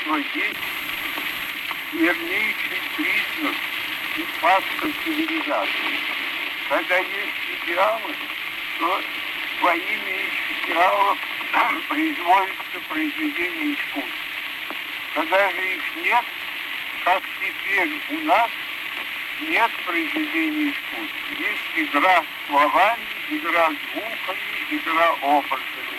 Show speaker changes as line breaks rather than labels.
искусства есть вернейший признак и фактор цивилизации. Когда есть идеалы, то во имя этих идеалов производится произведение искусства. Когда же их нет, как теперь у нас, нет произведения искусства. Есть игра словами, игра звуками, игра образами.